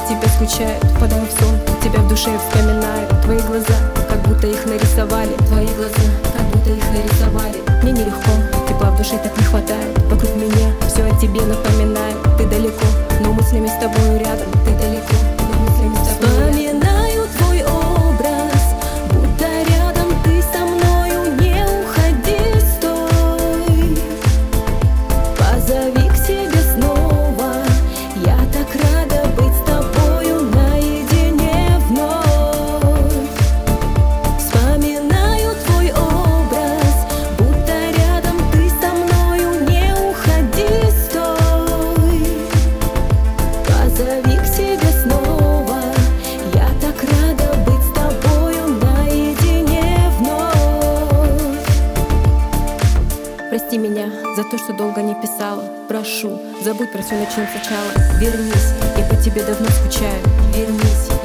тебя скучают, впадаю в сон, тебя в душе вспоминаю. Твои глаза, как будто их нарисовали. Твои глаза, как будто их нарисовали. Мне нелегко, тепла в душе так не хватает. Вокруг меня все о тебе напоминает. Ты далеко, но мыслями с тобой рядом. Ты далеко, но мыслями с тобой рядом. Вспоминаю твой образ, будто рядом ты со мною. Не уходи, стой, позови к себе снова. Я так рада быть с тобою наедине вновь. Вспоминаю твой образ, будто рядом ты со мною. Не уходи, стой, позови к себе снова. Я так рада быть с тобою наедине вновь. Прости меня за то, что долго не писала. Прошу, забудь про все, начнем сначала. Вернись, я по тебе давно скучаю. Вернись.